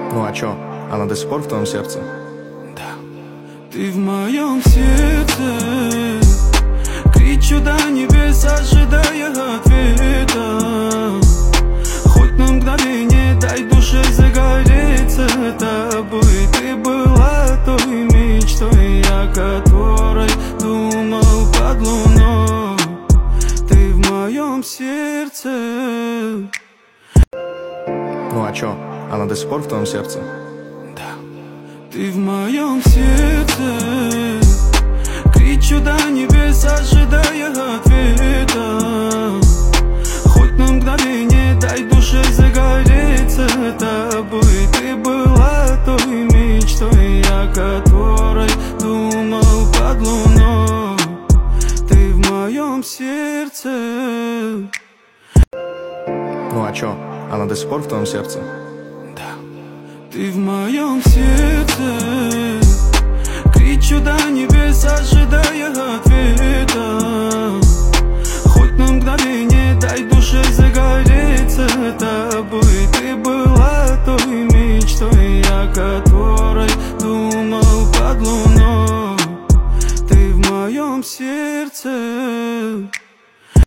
Ну а чё, она до сих пор в твоем сердце? Да. Ты в моем сердце. Кричу до небес, ожидая ответа. Хоть на мгновение дай душе загореться тобой. Ты была той мечтой, о которой думал под луной. Ты в моем сердце. Ну а чё, она до сих пор в твоем сердце? Да. Ты в моем сердце. Кричу до небес, ожидая ответа. Хоть на мгновение дай душе загореться тобой. Ты была той мечтой, о которой думал под луной. Ты в моем сердце. Ну а чё, она до сих пор в твоем сердце? Да. Ты в моем сердце. Кричу до небес, ожидая ответа.